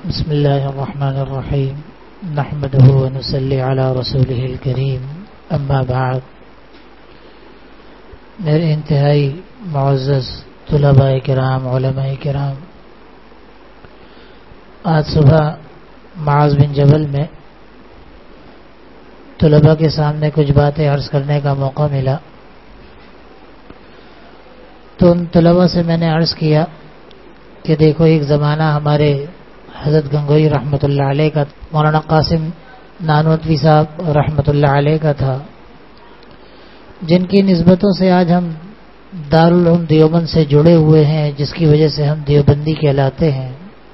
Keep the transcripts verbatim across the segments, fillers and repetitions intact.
بسم اللہ الرحمن الرحیم نحمده ونصلی علی رسولہ الکریم اما بعد. میرے انتہائی معزز طلباء کرام، علماء کرام، آج صبح معاذ بن جبل میں طلباء کے سامنے کچھ باتیں عرض کرنے کا موقع ملا، تو ان طلباء سے میں نے عرض کیا کہ دیکھو، ایک زمانہ ہمارے حضرت گنگوئی رحمۃ اللہ علیہ کا، مولانا قاسم نانوتوی صاحب رحمۃ اللہ علیہ کا تھا، جن کی نسبتوں سے آج ہم دارالعلوم دیوبند سے جڑے ہوئے ہیں، جس کی وجہ سے ہم دیوبندی کہلاتے ہیں.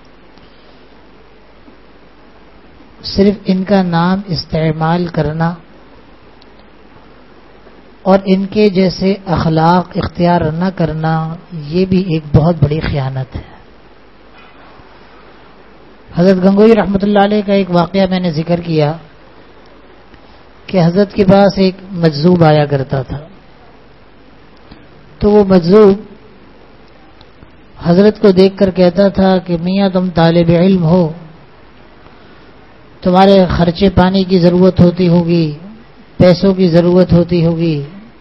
صرف ان کا نام استعمال کرنا اور ان کے جیسے اخلاق اختیار نہ کرنا، یہ بھی ایک بہت بڑی خیانت ہے. حضرت گنگوئی رحمۃ اللہ علیہ کا ایک واقعہ میں نے ذکر کیا کہ حضرت کے پاس ایک مجذوب آیا کرتا تھا، تو وہ مجذوب حضرت کو دیکھ کر کہتا تھا کہ میاں تم طالب علم ہو، تمہارے خرچے پانی کی ضرورت ہوتی ہوگی، پیسوں کی ضرورت ہوتی ہوگی،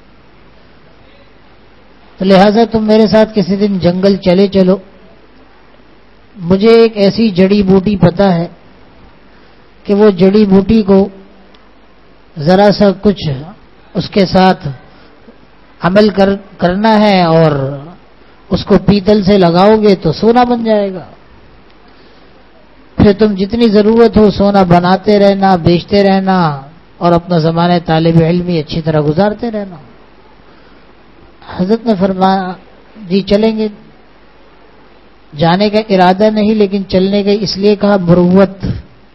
تو لہذا تم میرے ساتھ کسی دن جنگل چلے چلو، مجھے ایک ایسی جڑی بوٹی پتہ ہے کہ وہ جڑی بوٹی کو ذرا سا کچھ اس کے ساتھ عمل کر کرنا ہے اور اس کو پیتل سے لگاؤ گے تو سونا بن جائے گا، پھر تم جتنی ضرورت ہو سونا بناتے رہنا، بیچتے رہنا اور اپنا زمانہ طالب علمی اچھی طرح گزارتے رہنا. حضرت نے فرمایا جی چلیں گے. جانے کا ارادہ نہیں لیکن چلنے کا اس لیے کہا مروت.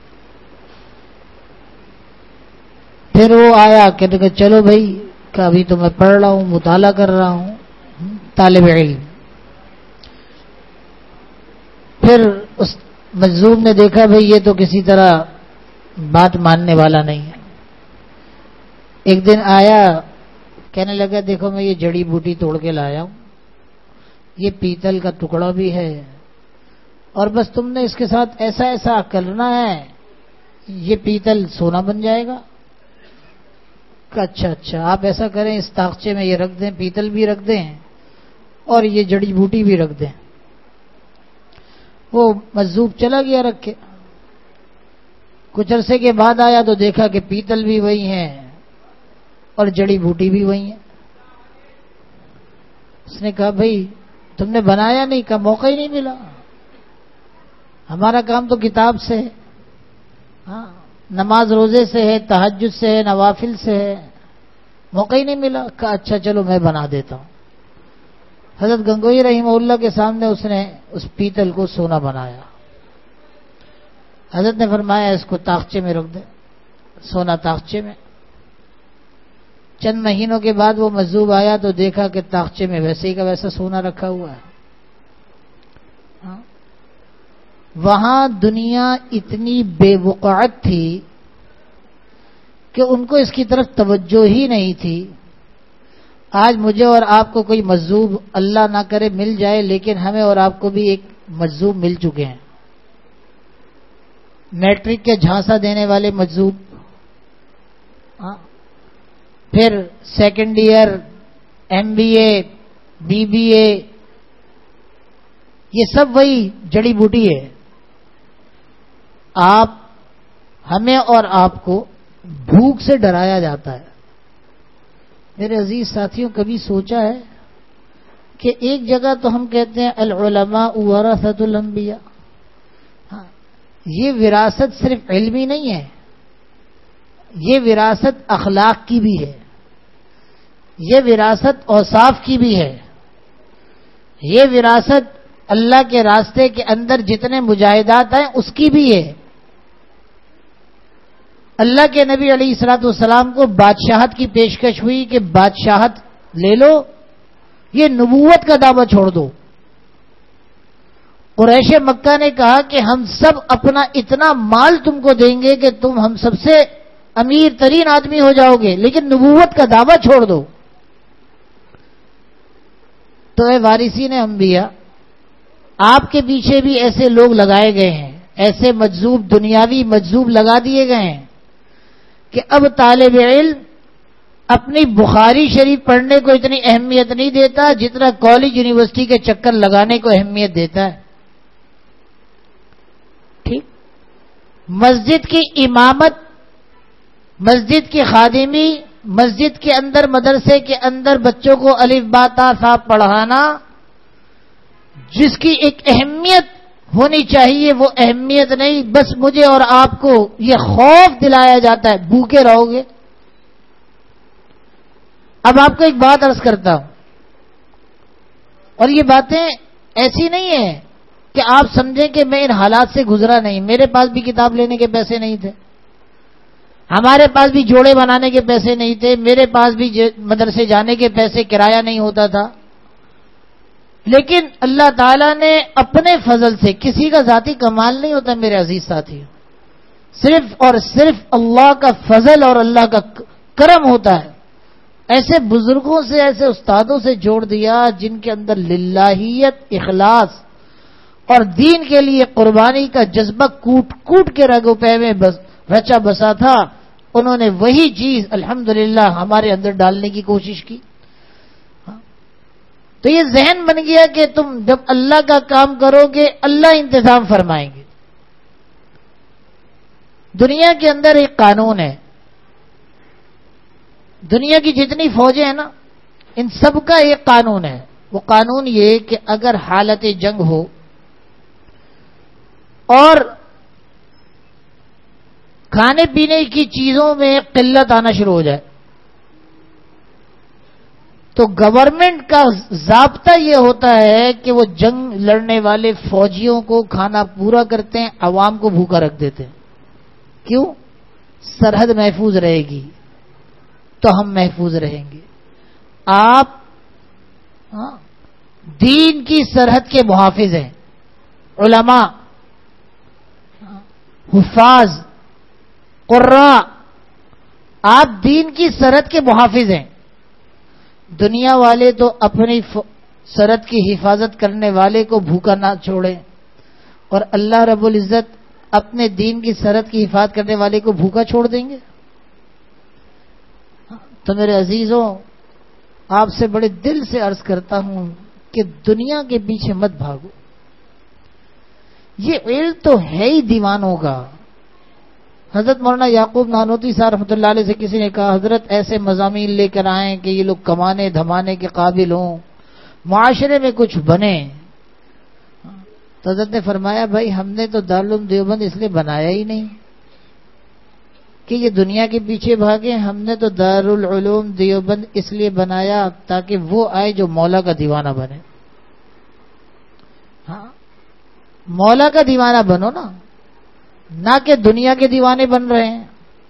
پھر وہ آیا کہ چلو بھائی، کہ ابھی تو میں پڑھ رہا ہوں، مطالعہ کر رہا ہوں، طالب علم. پھر اس مجذوب نے دیکھا بھائی یہ تو کسی طرح بات ماننے والا نہیں ہے. ایک دن آیا، کہنے لگا دیکھو میں یہ جڑی بوٹی توڑ کے لایا ہوں، یہ پیتل کا ٹکڑا بھی ہے، اور بس تم نے اس کے ساتھ ایسا ایسا کرنا ہے، یہ پیتل سونا بن جائے گا. کہ اچھا اچھا آپ ایسا کریں، اس تاخچے میں یہ رکھ دیں، پیتل بھی رکھ دیں اور یہ جڑی بوٹی بھی رکھ دیں. وہ مجذوب چلا گیا رکھ کے. کچھ عرصے کے بعد آیا تو دیکھا کہ پیتل بھی وہی ہیں اور جڑی بوٹی بھی وہی ہیں. اس نے کہا بھائی تم نے بنایا نہیں؟ کا موقع ہی نہیں ملا، ہمارا کام تو کتاب سے ہے، ہاں نماز روزے سے ہے، تہجد سے ہے، نوافل سے ہے، موقع ہی نہیں ملا. کہا اچھا چلو میں بنا دیتا ہوں. حضرت گنگوئی رحمہ اللہ کے سامنے اس نے اس پیتل کو سونا بنایا. حضرت نے فرمایا اس کو تاخچے میں رکھ دے، سونا تاخچے میں. چند مہینوں کے بعد وہ مجذوب آیا تو دیکھا کہ تاخچے میں ویسے ہی کا ویسا سونا رکھا ہوا ہے. وہاں دنیا اتنی بے وقعت تھی کہ ان کو اس کی طرف توجہ ہی نہیں تھی. آج مجھے اور آپ کو کوئی مجذوب اللہ نہ کرے مل جائے، لیکن ہمیں اور آپ کو بھی ایک مجذوب مل چکے ہیں. میٹرک کے جھانسا دینے والے مجذوب، پھر second year, M B A, B B A, یہ سب وہی جڑی بوٹی ہے. آپ ہمیں اور آپ کو بھوک سے ڈرایا جاتا ہے. میرے عزیز ساتھیوں، کبھی سوچا ہے کہ ایک جگہ تو ہم کہتے ہیں العلماء ورثۃ الانبیاء، ہاں یہ وراثت صرف علمی نہیں ہے، یہ وراثت اخلاق کی بھی ہے، یہ وراثت اوصاف کی بھی ہے، یہ وراثت اللہ کے راستے کے اندر جتنے مجاہدات ہیں اس کی بھی ہے. اللہ کے نبی علیہ الصلوۃ والسلام کو بادشاہت کی پیشکش ہوئی کہ بادشاہت لے لو، یہ نبوت کا دعویٰ چھوڑ دو. قریش مکہ نے کہا کہ ہم سب اپنا اتنا مال تم کو دیں گے کہ تم ہم سب سے امیر ترین آدمی ہو جاؤ گے، لیکن نبوت کا دعویٰ چھوڑ دو. تو اے وارثین انبیاء، آپ کے پیچھے بھی ایسے لوگ لگائے گئے ہیں، ایسے مجذوب دنیاوی مجذوب لگا دیے گئے ہیں کہ اب طالب علم اپنی بخاری شریف پڑھنے کو اتنی اہمیت نہیں دیتا جتنا کالج یونیورسٹی کے چکر لگانے کو اہمیت دیتا ہے. ٹھیک. مسجد کی امامت، مسجد کی خادمی، مسجد کے اندر مدرسے کے اندر بچوں کو الف با تا سا پڑھانا، جس کی ایک اہمیت ہونی چاہیے وہ اہمیت نہیں، بس مجھے اور آپ کو یہ خوف دلایا جاتا ہے بھوکے رہو گے. اب آپ کو ایک بات عرض کرتا ہوں، اور یہ باتیں ایسی نہیں ہیں کہ آپ سمجھیں کہ میں ان حالات سے گزرا نہیں. میرے پاس بھی کتاب لینے کے پیسے نہیں تھے، ہمارے پاس بھی جوڑے بنانے کے پیسے نہیں تھے، میرے پاس بھی مدرسے جانے کے پیسے کرایہ نہیں ہوتا تھا. لیکن اللہ تعالیٰ نے اپنے فضل سے، کسی کا ذاتی کمال نہیں ہوتا میرے عزیز ساتھی، صرف اور صرف اللہ کا فضل اور اللہ کا کرم ہوتا ہے. ایسے بزرگوں سے، ایسے استادوں سے جوڑ دیا جن کے اندر للہیت، اخلاص اور دین کے لیے قربانی کا جذبہ کوٹ کوٹ کے رگوں پہ میں بس رچا بسا تھا. انہوں نے وہی چیز الحمدللہ ہمارے اندر ڈالنے کی کوشش کی. تو یہ ذہن بن گیا کہ تم جب اللہ کا کام کرو گے اللہ انتظام فرمائیں گے. دنیا کے اندر ایک قانون ہے، دنیا کی جتنی فوجیں ہیں نا ان سب کا ایک قانون ہے. وہ قانون یہ کہ اگر حالت جنگ ہو اور کھانے پینے کی چیزوں میں قلت آنا شروع ہو جائے تو گورنمنٹ کا ضابطہ یہ ہوتا ہے کہ وہ جنگ لڑنے والے فوجیوں کو کھانا پورا کرتے ہیں، عوام کو بھوکا رکھ دیتے ہیں. کیوں؟ سرحد محفوظ رہے گی تو ہم محفوظ رہیں گے. آپ ہاں دین کی سرحد کے محافظ ہیں، علماء، حفاظ، قراء، آپ دین کی سرحد کے محافظ ہیں. دنیا والے تو اپنی سرحد کی حفاظت کرنے والے کو بھوکا نہ چھوڑیں، اور اللہ رب العزت اپنے دین کی سرحد کی حفاظت کرنے والے کو بھوکا چھوڑ دیں گے. تو میرے عزیزوں، آپ سے بڑے دل سے عرض کرتا ہوں کہ دنیا کے پیچھے مت بھاگو. یہ علم تو ہے ہی دیوانوں کا. حضرت مولانا یعقوب نانوتوی صاحب رحمۃ اللہ علیہ سے کسی نے کہا حضرت ایسے مضامین لے کر آئیں کہ یہ لوگ کمانے دھمانے کے قابل ہوں، معاشرے میں کچھ بنے. تو حضرت نے فرمایا بھائی ہم نے تو دارالعلوم دیوبند اس لیے بنایا ہی نہیں کہ یہ دنیا کے پیچھے بھاگے، ہم نے تو دارالعلوم دیوبند اس لیے بنایا تاکہ وہ آئے جو مولا کا دیوانہ بنے. ہاں مولا کا دیوانہ بنو نا، نہ کہ دنیا کے دیوانے بن رہے ہیں.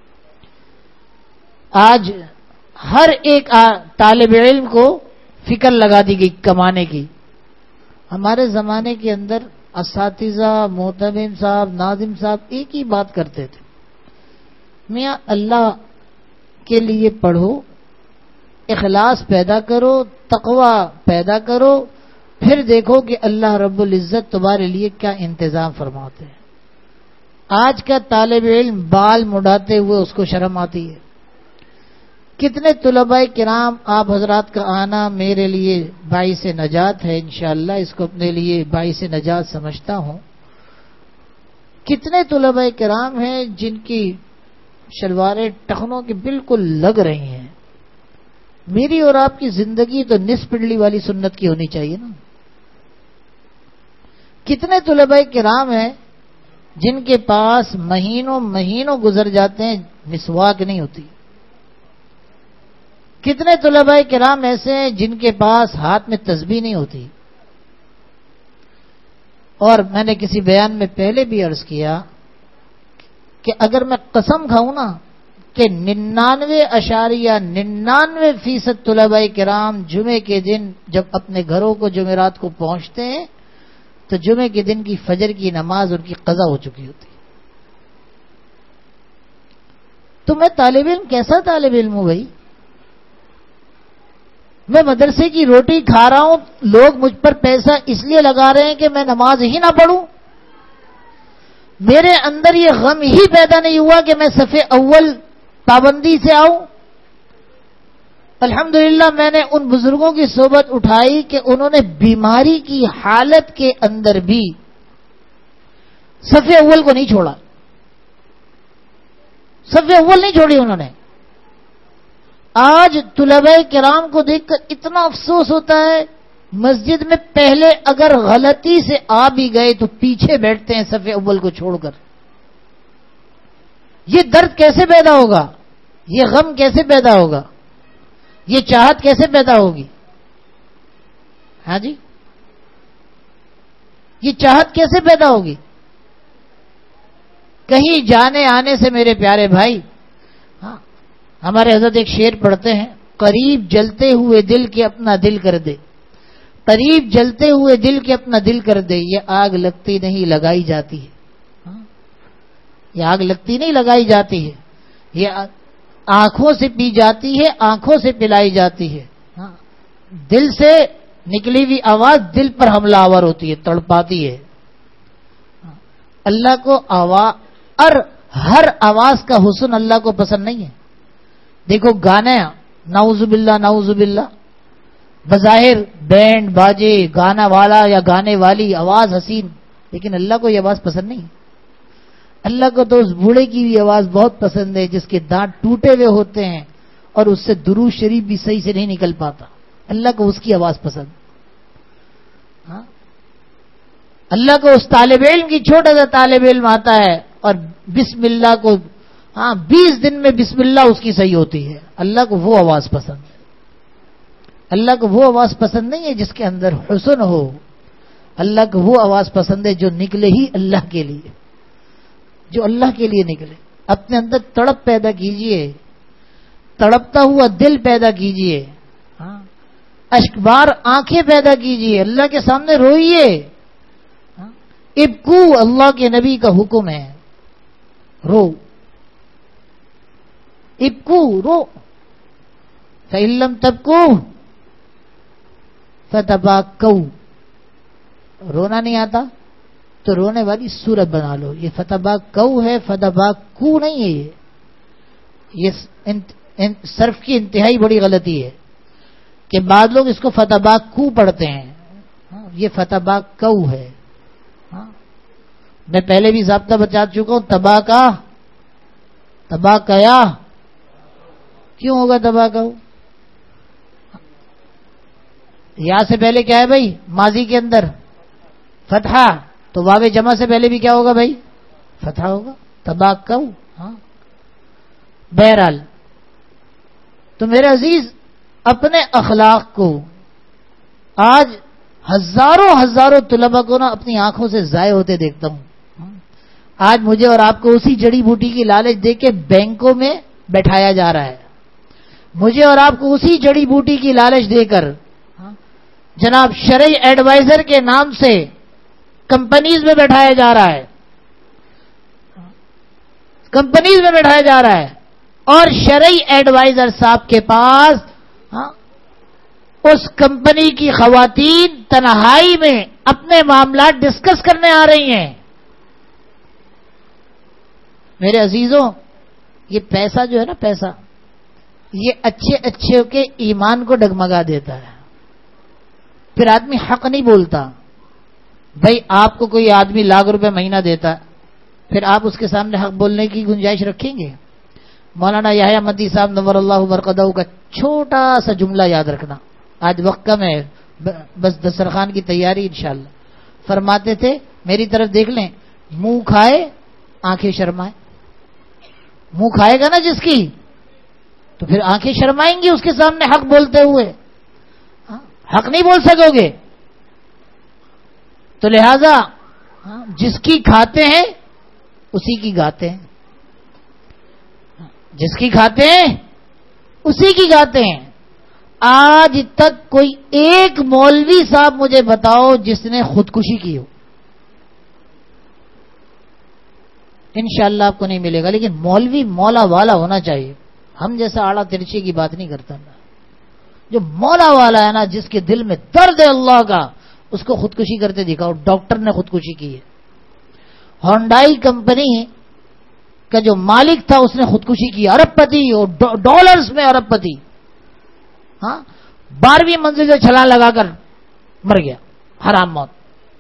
آج ہر ایک طالب علم کو فکر لگا دی گئی کمانے کی. ہمارے زمانے کے اندر اساتذہ، محتمم صاحب، ناظم صاحب ایک ہی بات کرتے تھے، میاں اللہ کے لیے پڑھو، اخلاص پیدا کرو، تقوی پیدا کرو، پھر دیکھو کہ اللہ رب العزت تمہارے لیے کیا انتظام فرماتے ہیں. آج کا طالب علم بال مڈاتے ہوئے اس کو شرم آتی ہے. کتنے طلباء کرام آپ حضرات کا آنا میرے لیے باعث نجات ہے، انشاءاللہ اس کو اپنے لیے باعث نجات سمجھتا ہوں. کتنے طلباء کرام ہیں جن کی شلواریں ٹخنوں کے بالکل لگ رہی ہیں. میری اور آپ کی زندگی تو نصف پنڈلی والی سنت کی ہونی چاہیے نا. کتنے طلباء کرام ہیں جن کے پاس مہینوں مہینوں گزر جاتے ہیں، مسواک نہیں ہوتی. کتنے طلباء کرام ایسے ہیں جن کے پاس ہاتھ میں تسبیح نہیں ہوتی. اور میں نے کسی بیان میں پہلے بھی عرض کیا کہ اگر میں قسم کھاؤں نا کہ ننانوے اشاریہ ننانوے فیصد طلباء کرام جمعے کے دن جب اپنے گھروں کو جمعرات کو پہنچتے ہیں تو جمعے کے دن کی فجر کی نماز ان کی قضا ہو چکی ہوتی. تو میں طالب علم کیسا طالب علم ہوں بھائی؟ میں مدرسے کی روٹی کھا رہا ہوں، لوگ مجھ پر پیسہ اس لیے لگا رہے ہیں کہ میں نماز ہی نہ پڑھوں. میرے اندر یہ غم ہی پیدا نہیں ہوا کہ میں صف اول پابندی سے آؤں. الحمدللہ میں نے ان بزرگوں کی صحبت اٹھائی کہ انہوں نے بیماری کی حالت کے اندر بھی صف اول کو نہیں چھوڑا. صف اول نہیں چھوڑی انہوں نے. آج طلباء کرام کو دیکھ کر اتنا افسوس ہوتا ہے، مسجد میں پہلے اگر غلطی سے آ بھی گئے تو پیچھے بیٹھتے ہیں صف اول کو چھوڑ کر. یہ درد کیسے پیدا ہوگا؟ یہ غم کیسے پیدا ہوگا؟ یہ چاہت کیسے پیدا ہوگی؟ ہاں جی، یہ چاہت کیسے پیدا ہوگی؟ کہیں جانے آنے سے میرے پیارے بھائی، ہاں ہمارے حضرت ایک شعر پڑھتے ہیں، قریب جلتے ہوئے دل کے اپنا دل کر دے، قریب جلتے ہوئے دل کے اپنا دل کر دے، یہ آگ لگتی نہیں لگائی جاتی ہے. ہاں؟ یہ آگ لگتی نہیں لگائی جاتی ہے، یہ آنکھوں سے پی جاتی ہے، آنکھوں سے پلائی جاتی ہے. ہاں؟ دل سے نکلی ہوئی آواز دل پر حملہ آور ہوتی ہے، تڑپاتی ہے. اللہ کو آواز اور ہر آواز کا حسن اللہ کو پسند نہیں ہے. دیکھو گانے، نعوذ باللہ نعوذ باللہ، بظاہر بینڈ باجے، گانا والا یا گانے والی آواز حسین، لیکن اللہ کو یہ آواز پسند نہیں ہے. اللہ کو تو اس بوڑھے کی بھی آواز بہت پسند ہے جس کے دانت ٹوٹے ہوئے ہوتے ہیں اور اس سے درود شریف بھی صحیح سے نہیں نکل پاتا. اللہ کو اس کی آواز پسند. ہاں؟ اللہ کو اس طالب علم کی، چھوٹا سا طالب علم آتا ہے اور بسم اللہ کو ہاں بیس دن میں بسم اللہ اس کی صحیح ہوتی ہے. اللہ کو وہ آواز پسند ہے. اللہ کو وہ آواز پسند نہیں ہے جس کے اندر حسن ہو. اللہ کو وہ آواز پسند ہے جو نکلے ہی اللہ کے لیے، جو اللہ کے لیے نکلے. اپنے اندر تڑپ پیدا کیجئے، تڑپتا ہوا دل پیدا کیجئے، ہاں اشکبار آنکھیں پیدا کیجئے، اللہ کے سامنے روئیے. ابکو، اللہ کے نبی کا حکم ہے، رو. ابکو، رو. فَإِن لَّمْ تَبْكُوا فَتَبَاكَوْا. رونا نہیں آتا تو رونے والی صورت بنا لو. یہ فتباکو ہے، فتباکو نہیں ہے. یہ یہ صرف کی انتہائی بڑی غلطی ہے کہ بعض لوگ اس کو فتباکو پڑھتے ہیں. یہ فتباکو ہے. میں پہلے بھی ضابطہ بتا چکا ہوں. تباہ کا، تباہ کیا کیوں ہوگا؟ تباہ کا یا سے پہلے کیا ہے بھائی؟ ماضی کے اندر فتحہ، تو واو جمع سے پہلے بھی کیا ہوگا بھائی؟ فتحہ ہوگا. تباہ کو. ہاں بہرحال تو میرے عزیز، اپنے اخلاق کو آج ہزاروں ہزاروں طلباء کو نا اپنی آنکھوں سے ضائع ہوتے دیکھتا ہوں. آج مجھے اور آپ کو اسی جڑی بوٹی کی لالچ دے کے بینکوں میں بیٹھایا جا رہا ہے. مجھے اور آپ کو اسی جڑی بوٹی کی لالچ دے کر جناب شرعی ایڈوائزر کے نام سے کمپنیز میں بیٹھایا جا رہا ہے. کمپنیز میں بیٹھایا جا رہا ہے اور شرعی ایڈوائزر صاحب کے پاس ہاں اس کمپنی کی خواتین تنہائی میں اپنے معاملات ڈسکس کرنے آ رہی ہیں. میرے عزیزوں، یہ پیسہ جو ہے نا، پیسہ یہ اچھے اچھے کے ایمان کو ڈگمگا دیتا ہے. پھر آدمی حق نہیں بولتا. بھائی آپ کو کوئی آدمی لاکھ روپے مہینہ دیتا ہے، پھر آپ اس کے سامنے حق بولنے کی گنجائش رکھیں گے؟ مولانا یحییٰ مدی صاحب نور اللہ برکتہ کا چھوٹا سا جملہ یاد رکھنا. آج وقت کم ہے، بس دسترخوان کی تیاری انشاءاللہ. فرماتے تھے میری طرف دیکھ لیں، منہ کھائے آنکھیں شرمائے. منہ کھائے گا نا جس کی تو پھر آنکھیں شرمائیں گی اس کے سامنے حق بولتے ہوئے. حق نہیں بول سکو گے. تو لہذا جس کی کھاتے ہیں اسی کی گاتے ہیں، جس کی کھاتے ہیں اسی کی گاتے ہیں. آج تک کوئی ایک مولوی صاحب مجھے بتاؤ جس نے خودکشی کی ہو. انشاءاللہ آپ کو نہیں ملے گا. لیکن مولوی مولا والا ہونا چاہیے. ہم جیسا آڑا ترچی کی بات نہیں کرتا. جو مولا والا ہے نا، جس کے دل میں درد ہے اللہ کا، اس کو خودکشی کرتے دکھاؤ. ڈاکٹر نے خودکشی کی ہے، ہونڈائی کمپنی کا جو مالک تھا اس نے خودکشی کی، ارب پتی اور ڈالرز میں ارب پتی، ہاں بارہویں منزل سے چھلانگ لگا کر مر گیا، حرام موت.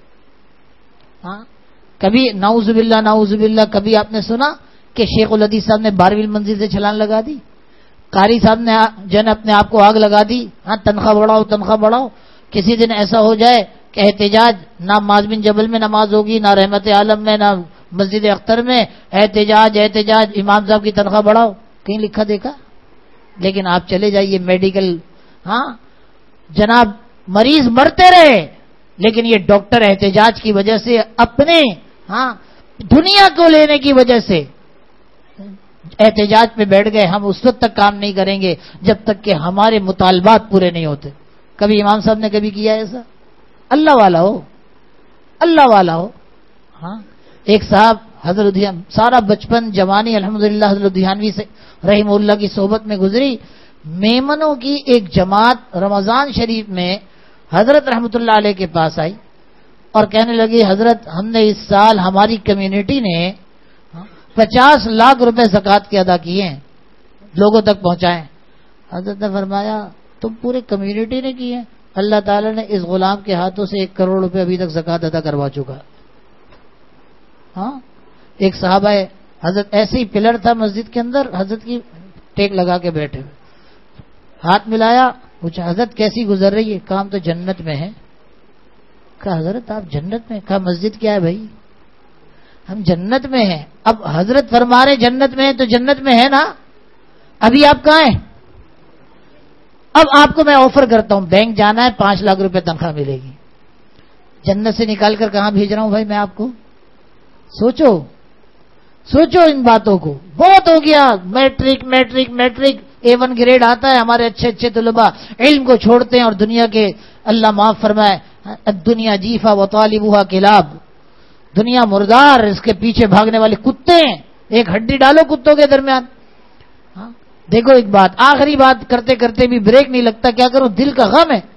ہاں کبھی نعوذ باللہ نعوذ باللہ کبھی آپ نے سنا کہ شیخ الحدیث صاحب نے بارہویں منزل سے چھلانگ لگا دی؟ قاری صاحب نے جن اپنے آپ کو آگ لگا دی، ہاں تنخواہ بڑھاؤ تنخواہ بڑھاؤ. کسی دن ایسا ہو جائے کہ احتجاج نہ معاذ بن جبل میں نماز ہوگی، نہ رحمت عالم میں، نہ مسجد اختر میں، احتجاج احتجاج امام صاحب کی تنخواہ بڑھاؤ، کہیں لکھا دیکھا؟ لیکن آپ چلے جائیے میڈیکل، ہاں جناب مریض مرتے رہے، لیکن یہ ڈاکٹر احتجاج کی وجہ سے اپنے ہاں دنیا کو لینے کی وجہ سے احتجاج پہ بیٹھ گئے. ہم اس وقت تک کام نہیں کریں گے جب تک کہ ہمارے مطالبات پورے نہیں ہوتے. کبھی امام صاحب نے کبھی کیا ایسا؟ اللہ والا ہو، اللہ والا ہو. ہاں ایک صاحب حضرت سارا بچپن جوانی الحمدللہ حضرت دھیانوی سے رحمہ اللہ کی صحبت میں گزری. میمنوں کی ایک جماعت رمضان شریف میں حضرت رحمت اللہ علیہ کے پاس آئی اور کہنے لگی حضرت ہم نے اس سال ہماری کمیونٹی نے پچاس لاکھ روپے زکوٰۃ کے ادا کیے ہیں، لوگوں تک پہنچائے. حضرت نے فرمایا تم پورے کمیونٹی نے کیے؟ اللہ تعالیٰ نے اس غلام کے ہاتھوں سے ایک کروڑ روپے ابھی تک زکوٰۃ ادا کروا چکا. ہاں ایک صحابہ ہے حضرت ایسے ہی پلر تھا مسجد کے اندر، حضرت کی ٹیک لگا کے بیٹھے ہوئے، ہاتھ ملایا، پوچھا حضرت کیسی گزر رہی ہے؟ کہا ہم تو جنت میں ہیں. کہا حضرت آپ جنت میں؟ کہا مسجد کیا ہے بھائی، ہم جنت میں ہیں. اب حضرت فرما رہے جنت میں ہیں تو جنت میں ہے نا، ابھی آپ کہاں ہیں؟ اب آپ کو میں آفر کرتا ہوں، بینک جانا ہے، پانچ لاکھ روپے تنخواہ ملے گی. جنت سے نکال کر کہاں بھیج رہا ہوں بھائی میں آپ کو؟ سوچو سوچو ان باتوں کو. بہت ہو گیا، matric matric matric A one grade آتا ہے، ہمارے اچھے اچھے طلباء علم کو چھوڑتے ہیں اور دنیا کے اللہ معاف فرمائے دنیا جیفا و طالبوہا کلاب، دنیا مردار، اس کے پیچھے بھاگنے والے کتے ہیں. ایک ہڈی ڈالو کتوں کے درمیان. ہاں دیکھو ایک بات، آخری بات کرتے کرتے بھی بریک نہیں لگتا، کیا کروں، دل کا غم ہے.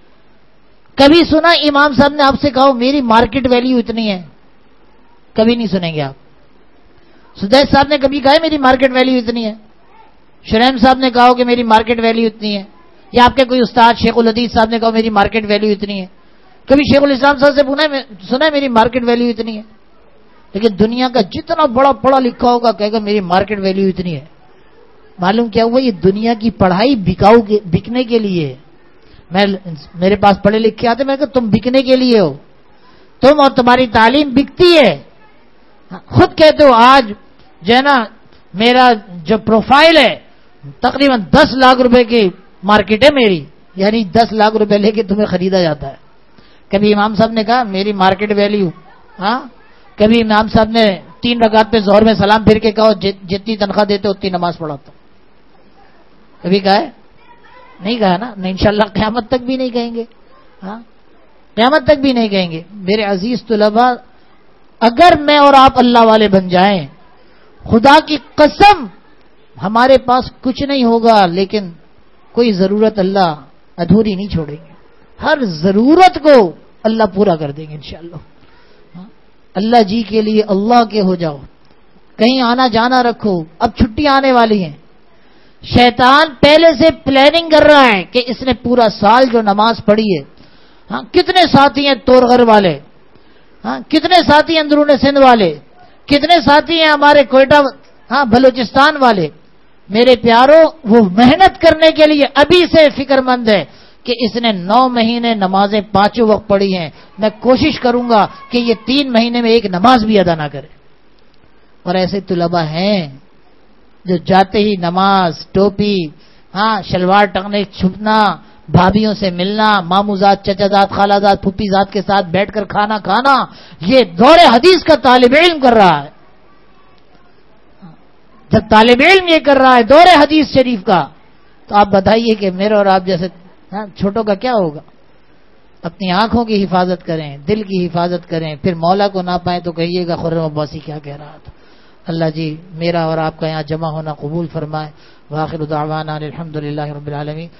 کبھی سنا امام صاحب نے آپ سے کہا میری مارکیٹ ویلیو اتنی ہے؟ کبھی نہیں سنیں گے آپ. سدیش صاحب نے کبھی کہا میری مارکیٹ ویلیو اتنی ہے؟ شریم صاحب نے کہا کہ میری مارکیٹ ویلیو اتنی ہے؟ یا آپ کے کوئی استاد شیخ الحدیث صاحب نے کہا میری مارکیٹ ویلیو اتنی ہے؟ کبھی شیخ الاسلام صاحب سے سنا ہے میری مارکیٹ ویلیو اتنی ہے؟ لیکن دنیا کا جتنا بڑا پڑھا لکھا ہوگا کہے گا میری مارکیٹ ویلیو اتنی ہے. معلوم کیا ہوا، یہ دنیا کی پڑھائی بکاؤ بکنے کے لیے. میں میرے پاس پڑھے لکھے آتے، میں کہا تم بکنے کے لیے ہو، تم اور تمہاری تعلیم بکتی ہے. خود کہتے ہو آج جو ہے نا میرا جو پروفائل ہے تقریباً دس لاکھ روپے کی مارکیٹ ہے میری، یعنی دس لاکھ روپے لے کے تمہیں خریدا جاتا ہے. کبھی امام صاحب نے کہا میری مارکیٹ ویلیو، ہاں کبھی امام صاحب نے تین رکعت پہ ظہر میں سلام پھر کے کہا جتنی تنخواہ دیتے اتنی نماز پڑھاتا ہوں؟ کبھی کہا ہے؟ نہیں کہا نا. نہیں انشاءاللہ قیامت تک بھی نہیں کہیں گے. ہاں قیامت تک بھی نہیں کہیں گے. میرے عزیز طلباء، اگر میں اور آپ اللہ والے بن جائیں، خدا کی قسم ہمارے پاس کچھ نہیں ہوگا، لیکن کوئی ضرورت اللہ ادھوری نہیں چھوڑیں گے. ہر ضرورت کو اللہ پورا کر دیں گے انشاءاللہ. اللہ جی کے لیے اللہ کے ہو جاؤ. کہیں آنا جانا رکھو، اب چھٹی آنے والی ہیں. شیطان پہلے سے پلاننگ کر رہا ہے کہ اس نے پورا سال جو نماز پڑھی ہے، ہاں کتنے ساتھی ہیں تورغر والے، ہاں کتنے ساتھی ہیں اندرون سندھ والے، کتنے ساتھی ہیں ہمارے کوئٹہ ہاں بلوچستان والے. میرے پیاروں، وہ محنت کرنے کے لیے ابھی سے فکر مند ہے کہ اس نے نو مہینے نمازیں پانچوں وقت پڑھی ہیں، میں کوشش کروں گا کہ یہ تین مہینے میں ایک نماز بھی ادا نہ کرے. اور ایسے طلباء ہیں جو جاتے ہی نماز، ٹوپی، ہاں شلوار ٹنگنے چھپنا، بھابھیوں سے ملنا، مامو زاد، چچا زاد، خالہ زاد، پھوپھی زاد کے ساتھ بیٹھ کر کھانا کھانا، یہ دور حدیث کا طالب علم کر رہا ہے. جب طالب علم یہ کر رہا ہے دور حدیث شریف کا، تو آپ بتائیے کہ میرے اور آپ جیسے چھوٹوں کا کیا ہوگا. اپنی آنکھوں کی حفاظت کریں، دل کی حفاظت کریں، پھر مولا کو نہ پائیں تو کہیے گا خرم عباسی کیا کہہ رہا تھا. اللہ جی میرا اور آپ کا یہاں جمع ہونا قبول فرمائے. وآخر دعوانا الحمدللہ رب العالمین.